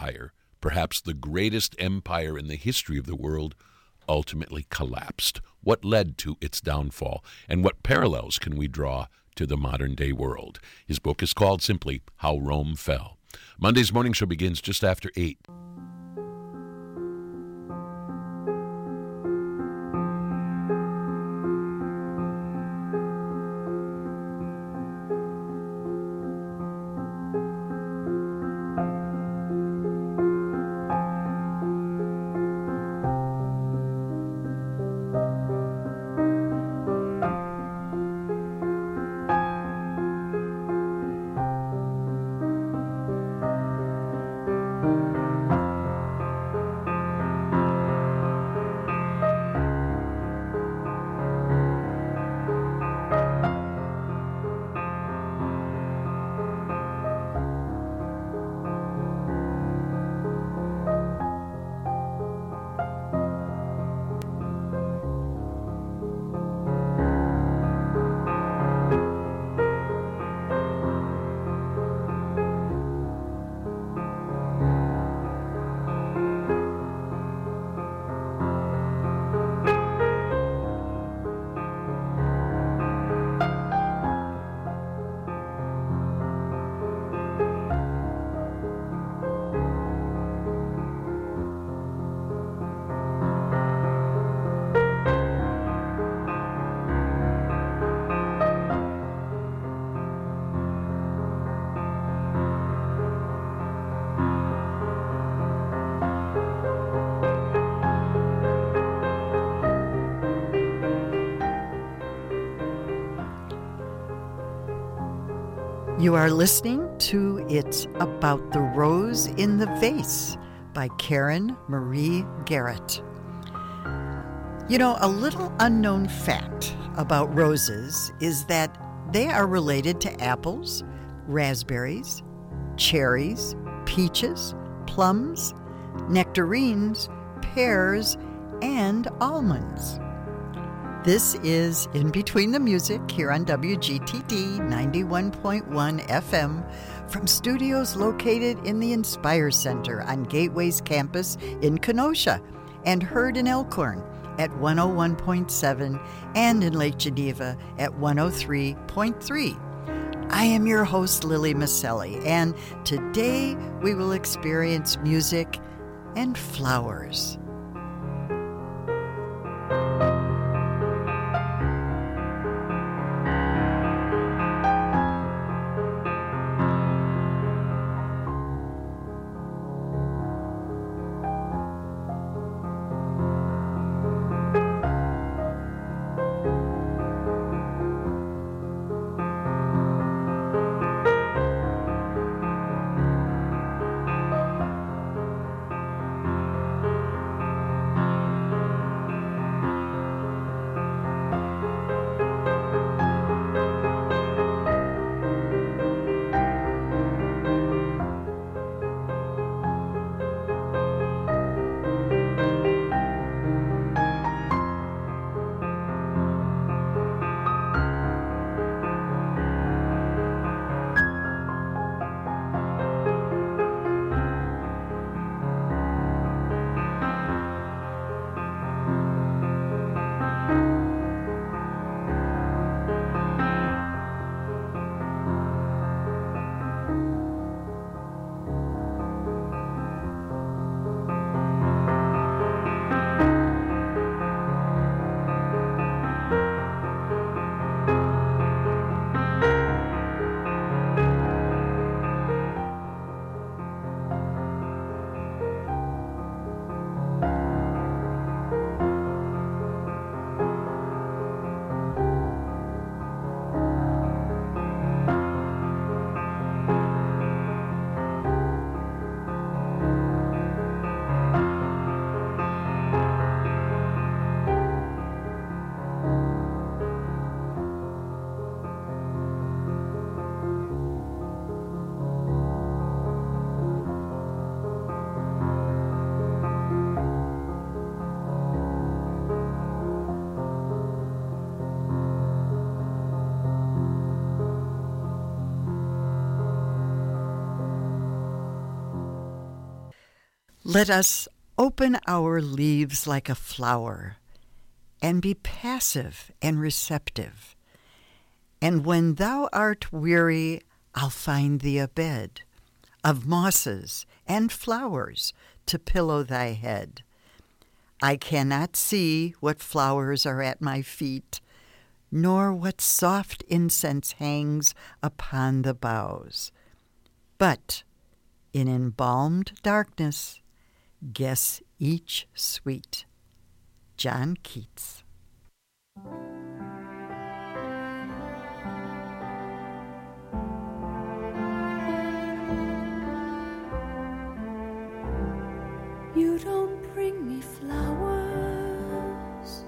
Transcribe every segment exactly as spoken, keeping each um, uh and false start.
empire, perhaps the greatest empire in the history of the world, ultimately collapsed? What led to its downfall? And what parallels can we draw to the modern-day world? His book is called simply How Rome Fell. Monday's morning show begins just after eight. You are listening to It's About the Rose in the Vase by Karen Marie Garrett. You know, a little unknown fact about roses is that they are related to apples, raspberries, cherries, peaches, plums, nectarines, pears, and almonds. This is In Between the Music here on W G T D ninety-one point one F M from studios located in the Inspire Center on Gateway's campus in Kenosha and heard in Elkhorn at one oh one point seven and in Lake Geneva at one oh three point three. I am your host, Lily Maselli, and today we will experience music and flowers. Let us open our leaves like a flower and be passive and receptive. And when thou art weary, I'll find thee a bed of mosses and flowers to pillow thy head. I cannot see what flowers are at my feet, nor what soft incense hangs upon the boughs. But in embalmed darkness, guess each sweet. John Keats. You don't bring me flowers.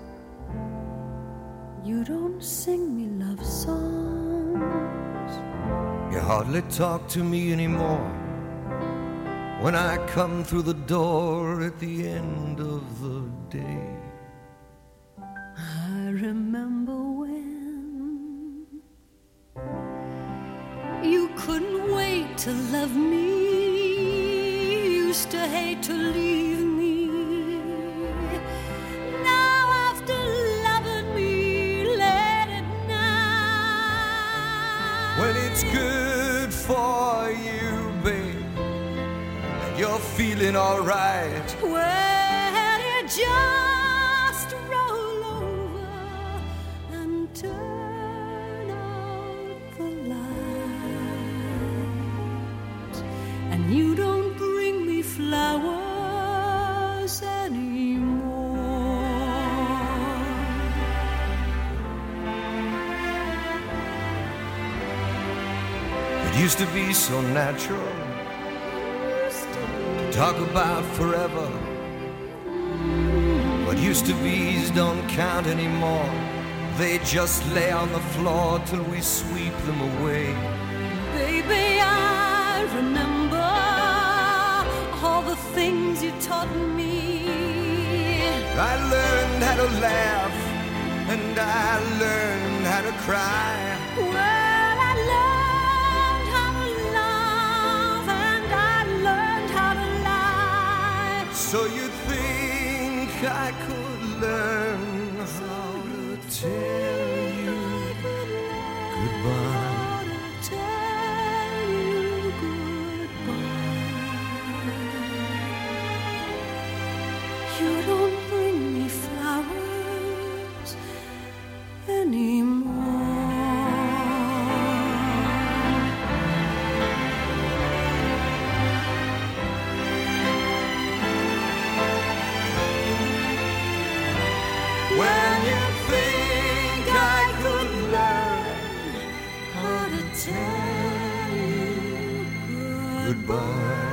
You don't sing me love songs. You hardly talk to me anymore when I come through the door at the end of the day. I remember when you couldn't wait to love me, used to hate to leave me. Now after loving me, let it now. When it's good for you, babe, and you're feeling alright, Well, you just roll over and turn out the light, and you don't bring me flowers anymore. it used to be so natural to talk about forever. What used to be's don't count anymore. They just lay on the floor till we sweep them away. Baby, I remember all the things you taught me. I learned how to laugh and I learned how to cry. Well, I learned how to love and I learned how to lie. So you think I could learn how to tell you goodbye? How to tell you goodbye. You don't bring me flowers anymore. When you think I could learn How to tell you goodbye,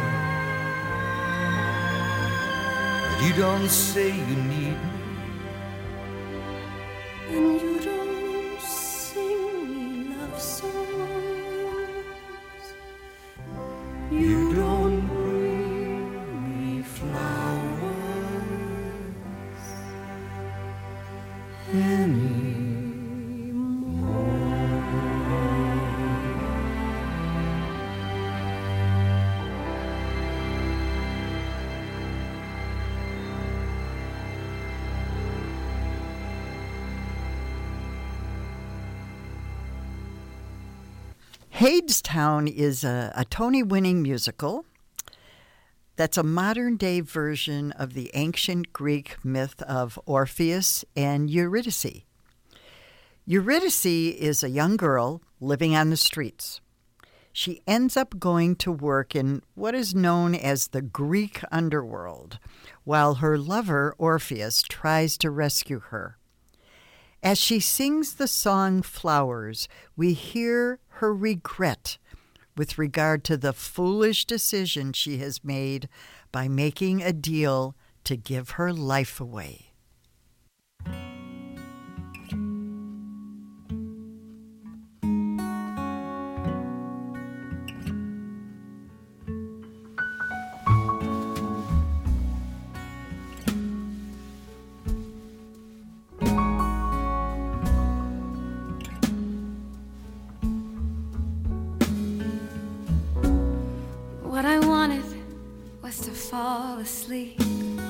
but you don't say you need me. and you don't sing me love songs. You don't bring me flowers Hadestown is a, a Tony-winning musical that's a modern-day version of the ancient Greek myth of Orpheus and Eurydice. Eurydice is a young girl living on the streets. She ends up going to work in what is known as the Greek underworld, while her lover, Orpheus, tries to rescue her. As she sings the song Flowers, we hear her regret with regard to the foolish decision she has made by making a deal to give her life away. What I wanted was to fall asleep.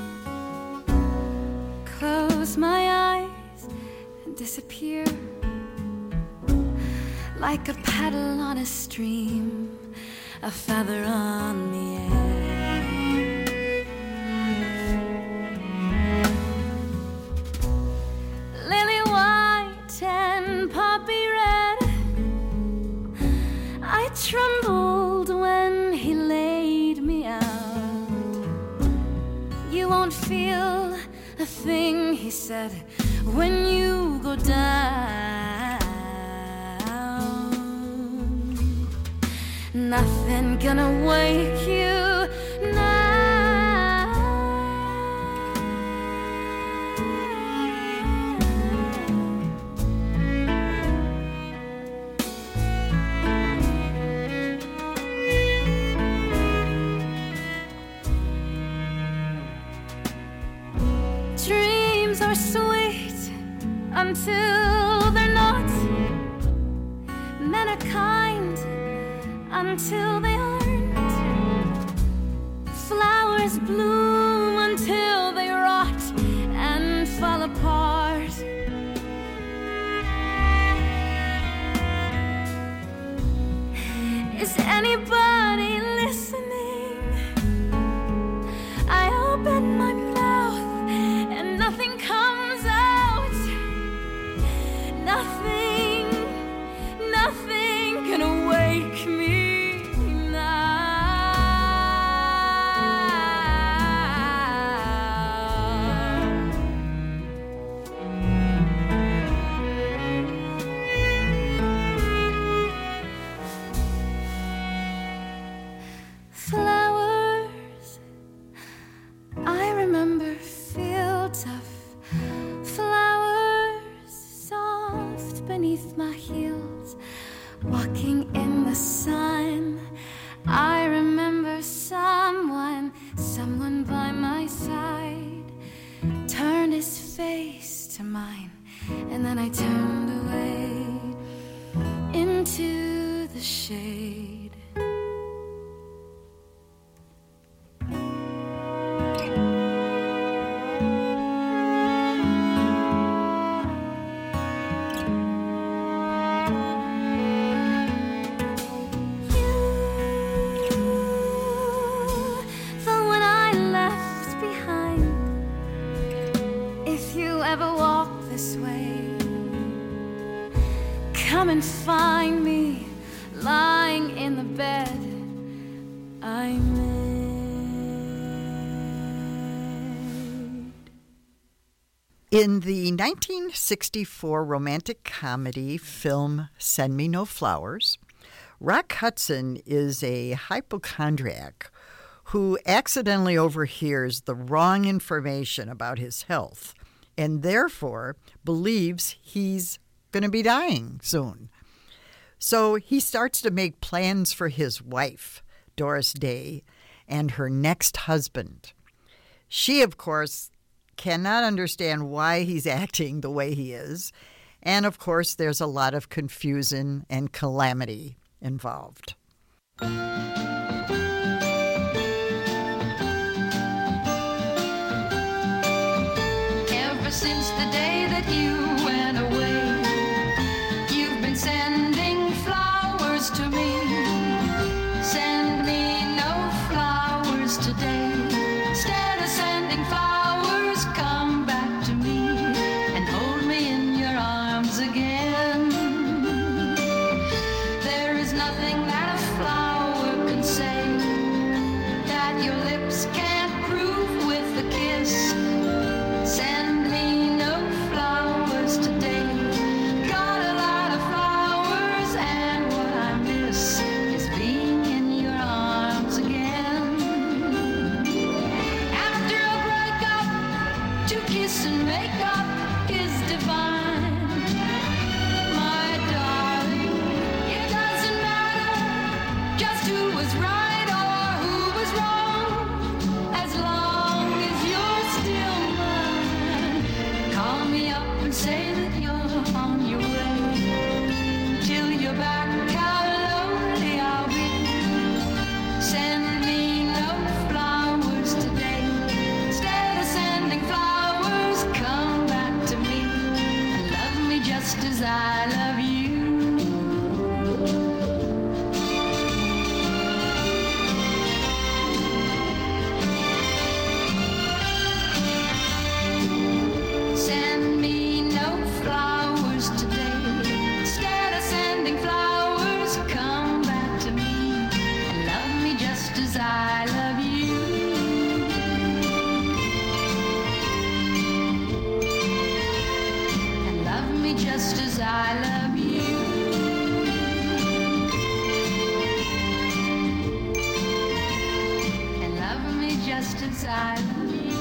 Close my eyes and disappear like a paddle on a stream, a feather on the air. Lily white and poppy red, I trembled when he laid me out. You won't feel a thing, he said, when you go down. Nothing gonna wake you now. Dreams are sweet until they're not. Men are kind until they aren't. Flowers bloom until they rot and fall apart. Is anybody listening? I open my mouth and nothing comes out. Nothing, nothing can awake me. Flowers, I remember fields of flowers, soft beneath my heels, walking in the sun. I remember someone, someone by my side, turned his face to mine, and then I turned away into the shade. Come and find me lying in the bed I made. In the nineteen sixty-four romantic comedy film Send Me No Flowers, Rock Hudson is a hypochondriac who accidentally overhears the wrong information about his health and therefore believes he's going to be dying soon. So he starts to make plans for his wife, Doris Day, and her next husband. She, of course, cannot understand why he's acting the way he is. And, of course, there's a lot of confusion and calamity involved. Ever since the day that you went away, you've been sending flowers to me. Send me no flowers today. Instead of sending flowers, come back to me and hold me in your arms again. There is nothing that a flower can say that your lips can't prove with a kiss. Send me no flowers as I love you. And love me just as I love you.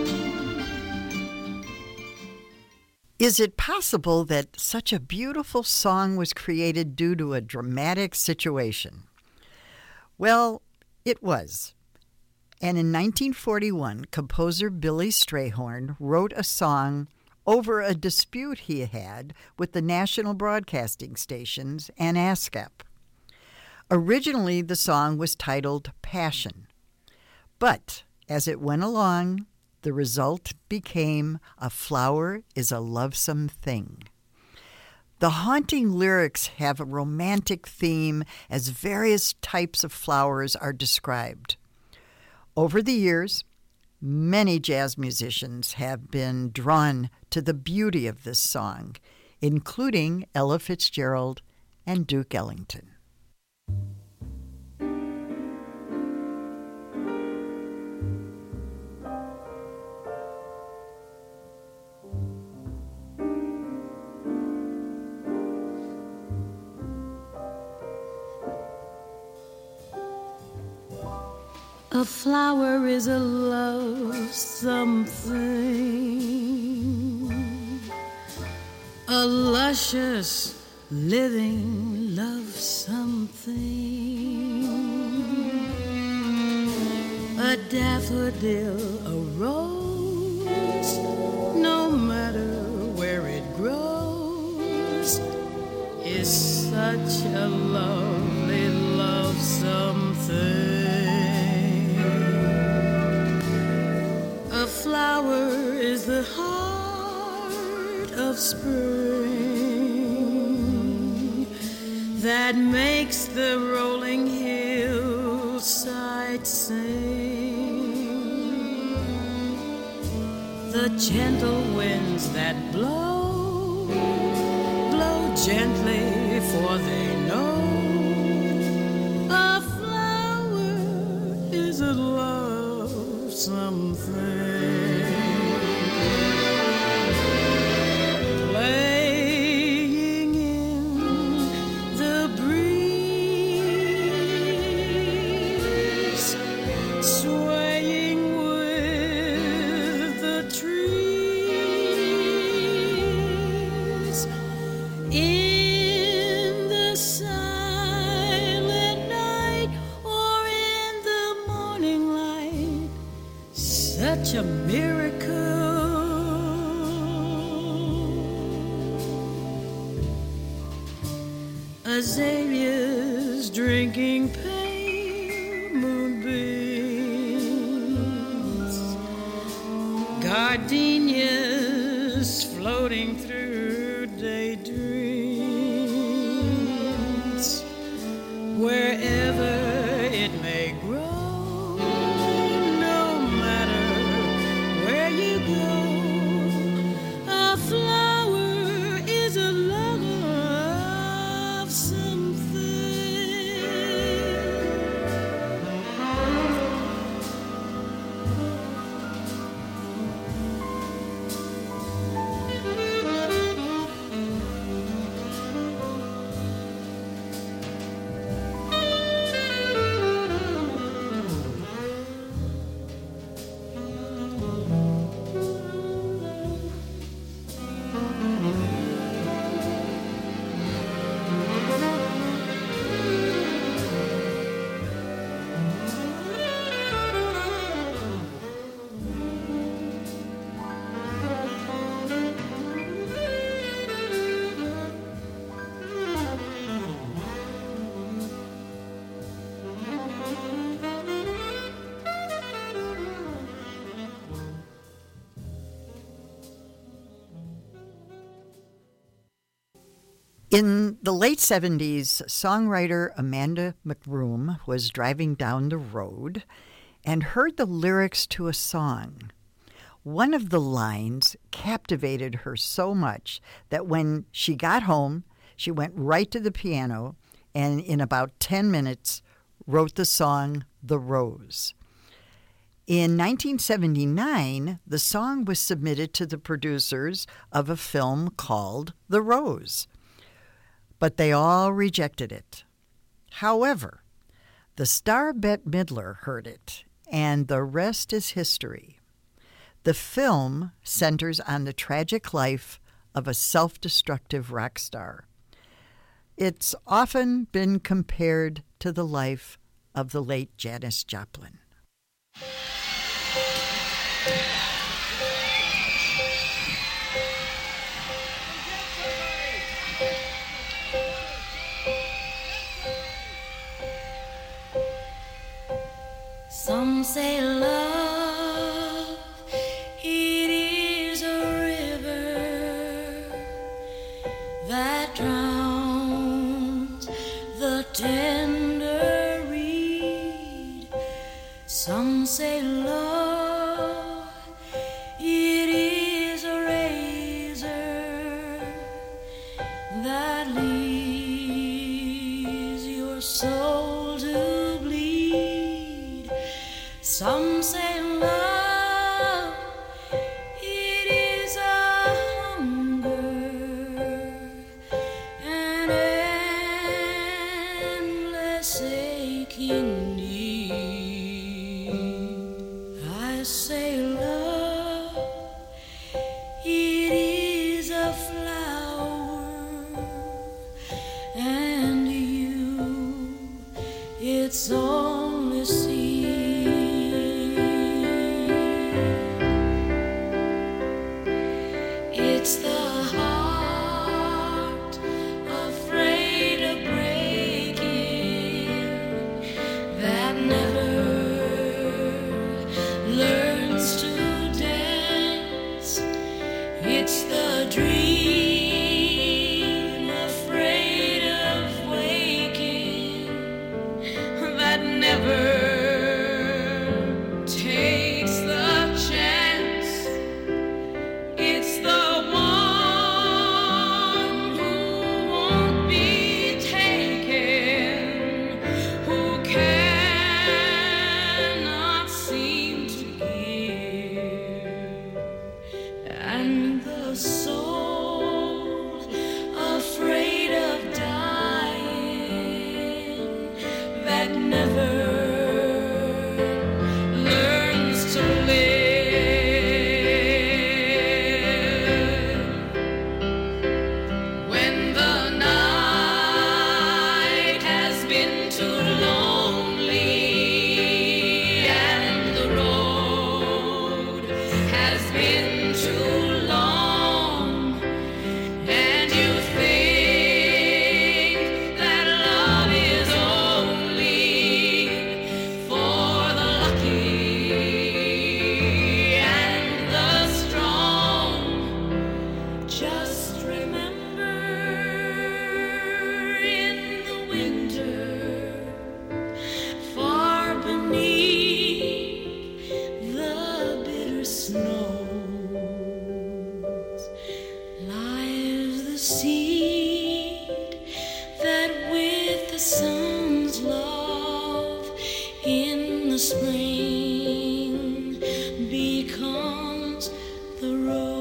Is it possible that such a beautiful song was created due to a dramatic situation? Well, it was. And in nineteen forty-one, composer Billy Strayhorn wrote a song over a dispute he had with the national broadcasting stations and ASCAP. Originally, the song was titled Passion. But as it went along, the result became A Flower is a Lovesome Thing. The haunting lyrics have a romantic theme as various types of flowers are described. Over the years, many jazz musicians have been drawn to the beauty of this song, including Ella Fitzgerald and Duke Ellington. A flower is a love something, a luscious living love something, a daffodil, a rose, no matter where it grows, is such a lovely love something. A flower is the heart of spring that makes the rolling hillside sing. The gentle winds that blow, blow gently, for they know a flower is a love something. Playing in the breeze, swaying with the trees, in the silent night or in the morning light, such a miracle. Azaleas drinking pale moonbeams, gardenias floating through daydreams, wherever it may grow, no matter where you go, a flower is a love something. In the late seventies, songwriter Amanda McBroom was driving down the road and heard the lyrics to a song. One of the lines captivated her so much that when she got home, she went right to the piano and in about ten minutes wrote the song The Rose. In nineteen seventy-nine, the song was submitted to the producers of a film called The Rose. but they all rejected it. However, the star Bette Midler heard it, and the rest is history. The film centers on the tragic life of a self-destructive rock star. It's often been compared to the life of the late Janis Joplin. Some say love, it is a river that drowns the tender reed. Some say love, it is a razor that leaves your soul to bleed. Some say love, it is a hunger, an endless aching need. I say love, it is a flower, and you, it's only seed. It's the heart afraid of breaking that never learns to dance. It's the dream afraid of waking that never takes the chance. It's the one who won't be taken, who cannot seem to give, and the soul afraid of dying that never learns to live. When the night has been too lonely and the road has been too long, and you think that love is only for the lucky and the strong, just remember in the winter, far beneath the bitter snows, lies the seed that with the sun's love in the spring becomes the rose.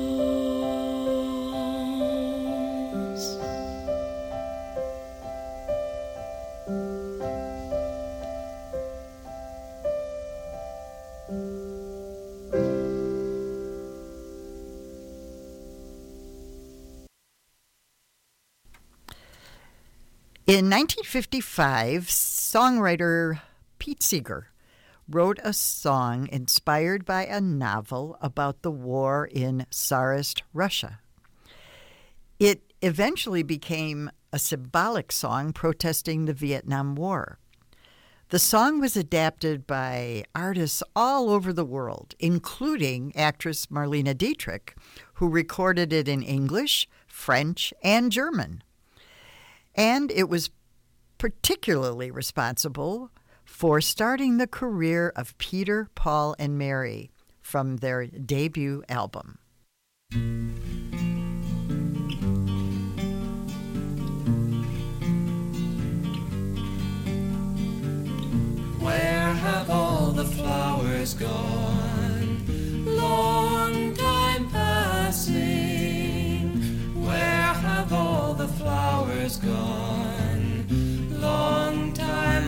In nineteen fifty-five, songwriter Pete Seeger wrote a song inspired by a novel about the war in Tsarist Russia. It eventually became a symbolic song protesting the Vietnam War. The song was adapted by artists all over the world, including actress Marlene Dietrich, who recorded it in English, French, and German. And it was particularly responsible for starting the career of Peter, Paul, and Mary from their debut album. Where have all the flowers gone? Long time passing. Where have all the flowers flowers gone, long time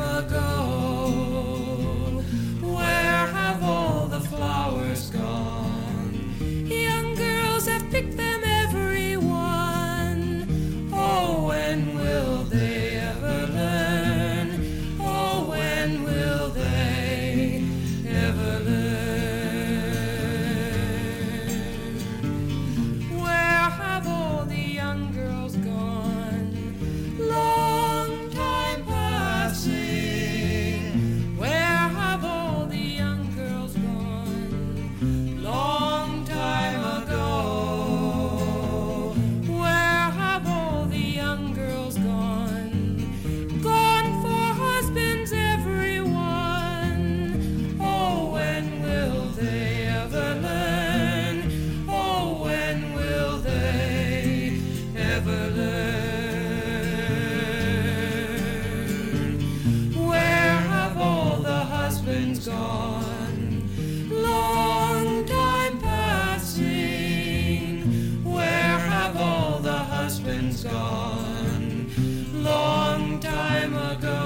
ago. Where have all the flowers gone? Young girls have picked them, every one. Oh, when will they ever learn? Oh, when will they ever learn? Where have all the young girls gone? Long time passing. Where have all the young girls gone? Long time ago. Where have all the young girls gone? Gone for husbands, every one. Oh, when will they ever learn? Oh, when will they ever learn? Where have all the husbands gone? Long time passing. Where have all the husbands gone? Long time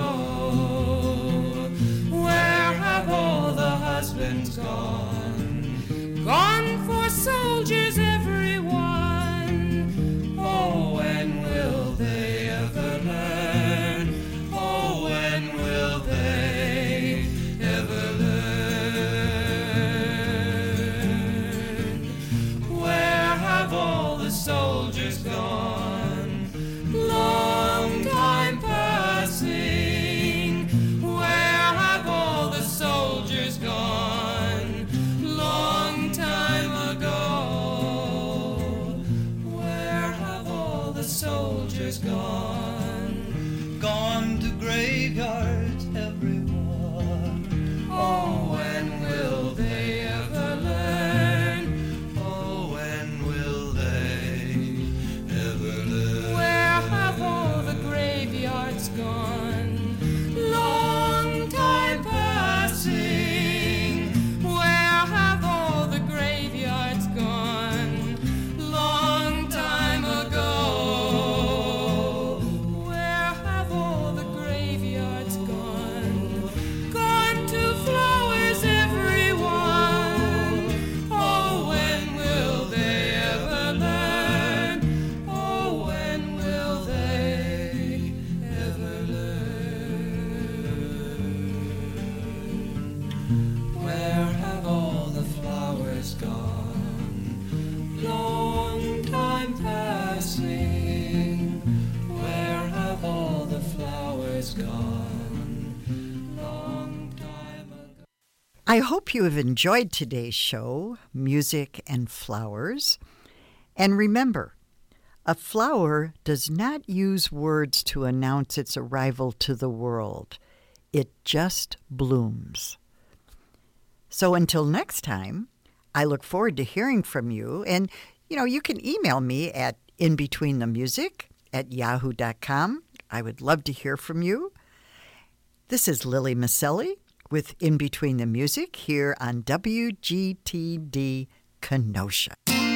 ago. Where have all the husbands gone? Gone for soldiers, every one. Oh, when will they ever learn? Oh, when will they ever learn? Where have all the soldiers gone? Long time passing. Where have all the soldiers gone? Long time ago. Where have all the soldiers gone? Gone to graveyards, everyone. Oh, when will they ever learn? Oh, when will they ever learn? Where have all the graveyards gone? Long time passing. Where have all the graveyards gone? Long time ago. Where have all the graveyards gone? Gone to flowers, every one. Oh, when will they ever learn? Oh, when will they ever learn? Where have all the flowers gone? Long time passing. Where have all the flowers gone? Long time ago. I hope you have enjoyed today's show, Music and Flowers. And remember, a flower does not use words to announce its arrival to the world. It just blooms. So until next time, I look forward to hearing from you. And, you know, you can email me at inbetweenthemusic at yahoo dot com. I would love to hear from you. This is Lily Maselli with In Between the Music here on W G T D Kenosha.